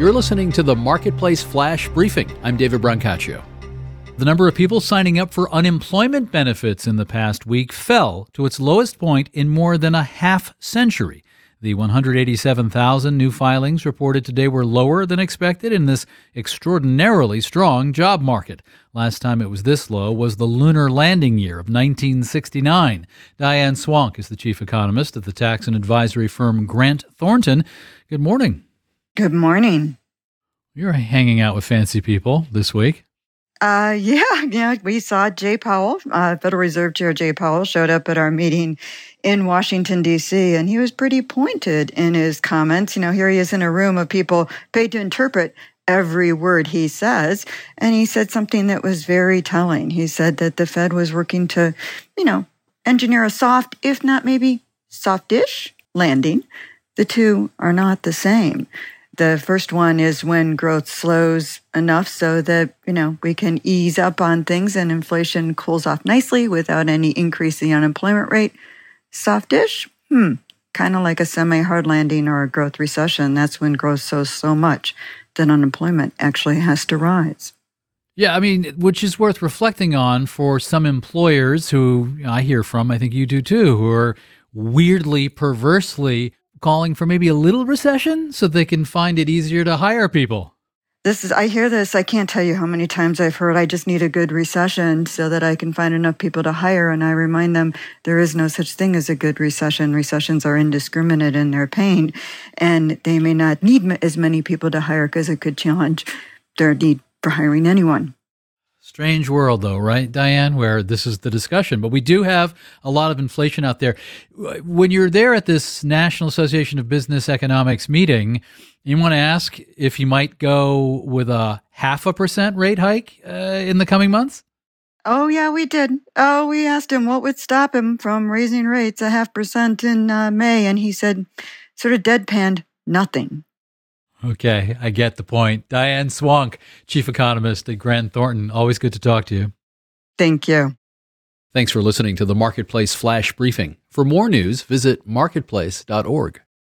You're listening to the Marketplace Flash Briefing. I'm David Brancaccio. The number of people signing up for unemployment benefits in the past week fell to its lowest point in more than a half century. The 187,000 new filings reported today were lower than expected in this extraordinarily strong job market. Last time it was this low was the lunar landing year of 1969. Diane Swonk is the chief economist at the tax and advisory firm Grant Thornton. Good morning. Good morning. You're hanging out with fancy people this week. Yeah. We saw Jay Powell, Federal Reserve Chair Jay Powell, showed up at our meeting in Washington, D.C., and he was pretty pointed in his comments. Here he is in a room of people paid to interpret every word he says, and he said something that was very telling. He said that the Fed was working to, engineer a soft, if not maybe softish landing. The two are not the same. The first one is when growth slows enough so that, we can ease up on things and inflation cools off nicely without any increase in the unemployment rate. Softish? Kind of like a semi-hard landing or a growth recession. That's when growth slows so much that unemployment actually has to rise. Yeah, which is worth reflecting on for some employers who I hear from, I think you do too, who are weirdly, perversely calling for maybe a little recession so they can find it easier to hire people. I hear this. I can't tell you how many times I've heard, I just need a good recession so that I can find enough people to hire. And I remind them there is no such thing as a good recession. Recessions are indiscriminate in their pain, and they may not need as many people to hire because it could challenge their need for hiring anyone. Strange world, though, right, Diane, where this is the discussion. But we do have a lot of inflation out there. When you're there at this National Association of Business Economics meeting, you want to ask if you might go with a 0.5% rate hike in the coming months? Oh, yeah, we did. Oh, we asked him what would stop him from raising rates 0.5% in May, and he said, sort of deadpanned, nothing. Okay, I get the point. Diane Swonk, chief economist at Grant Thornton. Always good to talk to you. Thank you. Thanks for listening to the Marketplace Flash Briefing. For more news, visit marketplace.org.